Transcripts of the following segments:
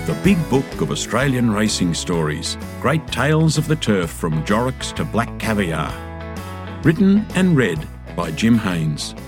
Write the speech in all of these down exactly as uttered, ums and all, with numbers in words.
The Big Book of Australian Racing Stories. Great Tales of the Turf from Jorrocks to Black Caviar. Written and read by Jim Haynes.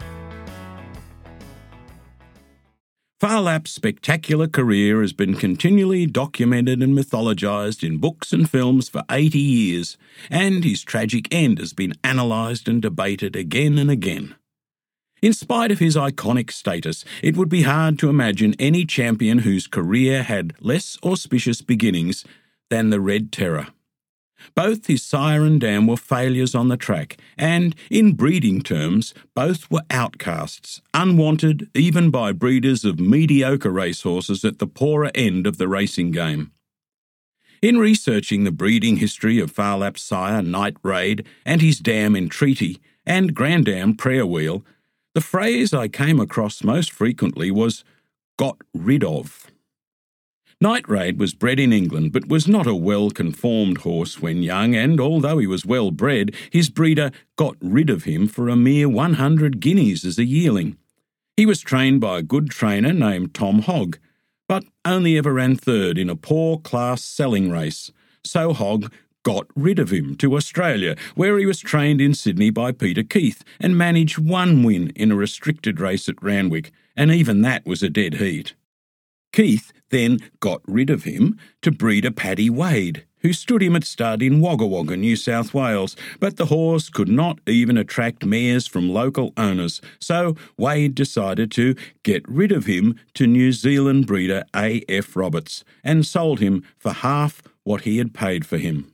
Phar Lap's spectacular career has been continually documented and mythologised in books and films for eighty years, and his tragic end has been analysed and debated again and again. In spite of his iconic status, it would be hard to imagine any champion whose career had less auspicious beginnings than the Red Terror. Both his sire and dam were failures on the track, and, in breeding terms, both were outcasts, unwanted even by breeders of mediocre racehorses at the poorer end of the racing game. In researching the breeding history of Phar Lap's sire, Night Raid, and his dam Entreaty, and grandam Prayer Wheel, the phrase I came across most frequently was, "got rid of." Night Raid was bred in England, but was not a well-conformed horse when young, and although he was well bred, his breeder got rid of him for a mere one hundred guineas as a yearling. He was trained by a good trainer named Tom Hogg, but only ever ran third in a poor-class selling race, so Hogg got rid of him to Australia, where he was trained in Sydney by Peter Keith and managed one win in a restricted race at Randwick, and even that was a dead heat. Keith then got rid of him to breeder Paddy Wade, who stood him at stud in Wagga Wagga, New South Wales, but the horse could not even attract mares from local owners, so Wade decided to get rid of him to New Zealand breeder A F Roberts and sold him for half what he had paid for him.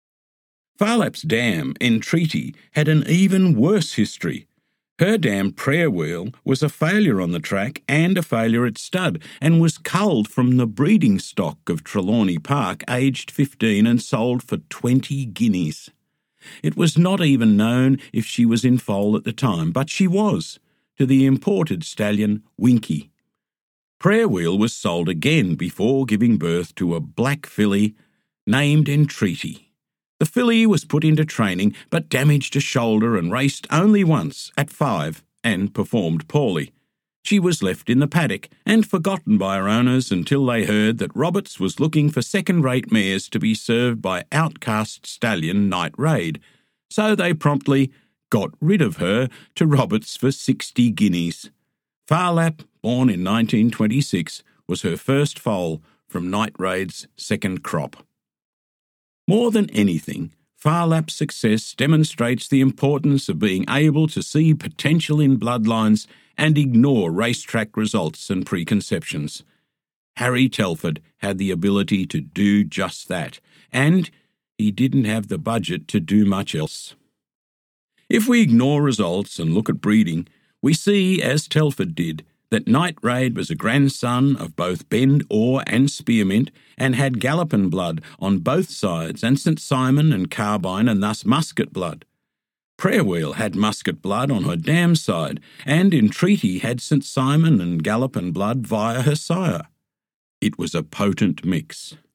Phar Lap's dam, Entreaty, had an even worse history. Her dam Prayer Wheel was a failure on the track and a failure at stud, and was culled from the breeding stock of Trelawney Park, aged fifteen, and sold for twenty guineas. It was not even known if she was in foal at the time, but she was, to the imported stallion Winky. Prayer Wheel was sold again before giving birth to a black filly named Entreaty. The filly was put into training, but damaged a shoulder and raced only once at five and performed poorly. She was left in the paddock and forgotten by her owners until they heard that Roberts was looking for second-rate mares to be served by outcast stallion Night Raid, so they promptly got rid of her to Roberts for sixty guineas. Phar Lap, born in nineteen twenty-six, was her first foal from Night Raid's second crop. More than anything, Phar Lap's success demonstrates the importance of being able to see potential in bloodlines and ignore racetrack results and preconceptions. Harry Telford had the ability to do just that, and he didn't have the budget to do much else. If we ignore results and look at breeding, we see, as Telford did, that Night Raid was a grandson of both Bend Orr and Spearmint, and had Gallopin blood on both sides, and St Simon and Carbine, and thus Muscat blood. Prayer Wheel had Muscat blood on her dam side, and Entreaty had St Simon and Gallopin blood via her sire. It was a potent mix.